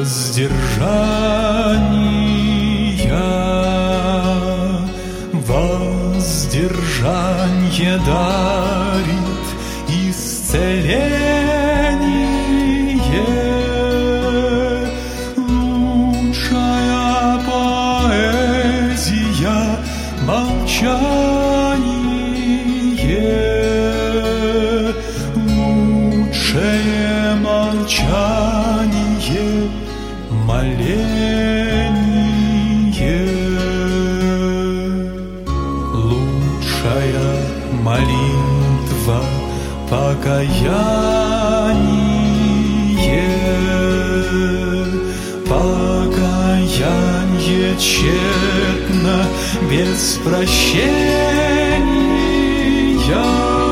воздержание дарит исцеление. Лучшая поэзия — молчание. Лучшее молчание — моление. Лучшая молитва — покаяние. Покаяние тщетно без прощения.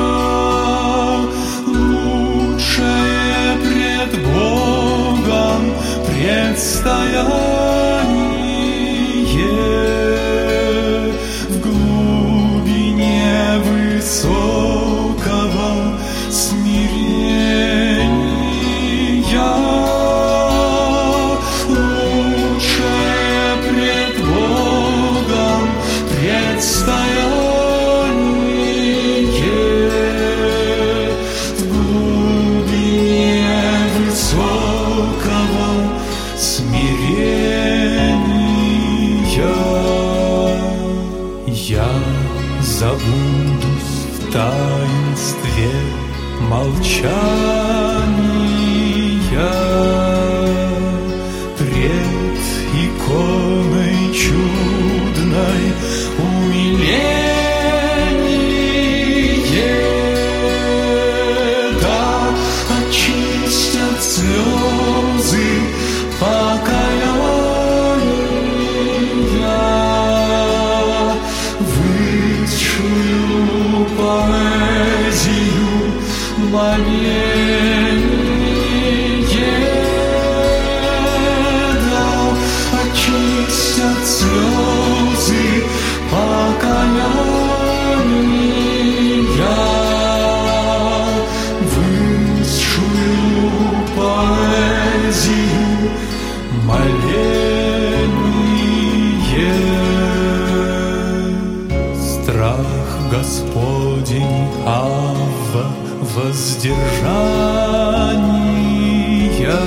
Лучшее пред Богом предстояние в глубине высокого смирения. Лучшее пред Богом предстояние в глубине высокого смирения. Я забудусь в таинстве молчания пред иконой чудной умиление. Да очистят слезы покаяния высшую поэзию моления. Да очистят слезы покаяния высшую поэзию моление. Страх Господень, Авва, воздержания.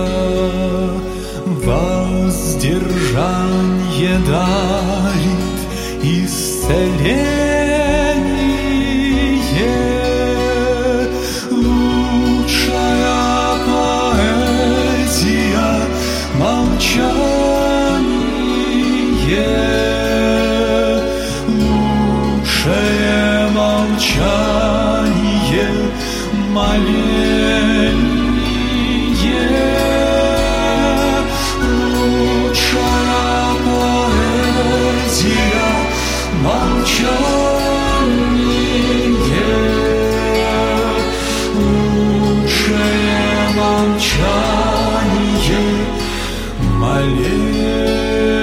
Воздержание дарит исцеление. Лучшая поэзия — молчание. Лучшее молчание — моление. Лучшая поэзия — молчание. Лучшее молчание — моление.